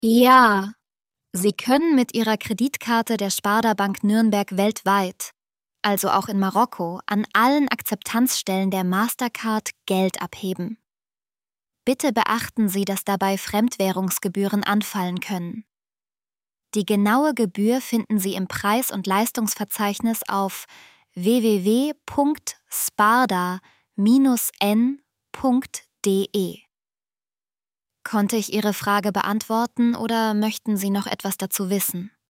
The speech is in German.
Ja, Sie können mit Ihrer Kreditkarte der Sparda Bank Nürnberg weltweit, also auch in Marokko, an allen Akzeptanzstellen der Mastercard Geld abheben. Bitte beachten Sie, dass dabei Fremdwährungsgebühren anfallen können. Die genaue Gebühr finden Sie im Preis- und Leistungsverzeichnis auf www.sparda-n.de. Konnte ich Ihre Frage beantworten oder möchten Sie noch etwas dazu wissen?